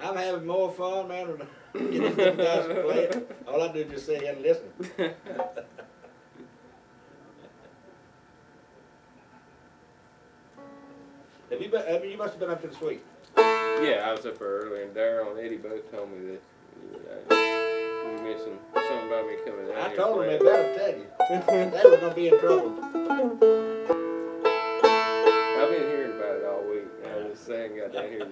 I'm having more fun, man, than get these guys to play it. All I do is just sit here and listen. You must have been up to the suite. Yeah, I was up there early, and Daryl and Eddie both told me that you mentioned something about me coming down I here. told them they better tell you. They were going to be in trouble.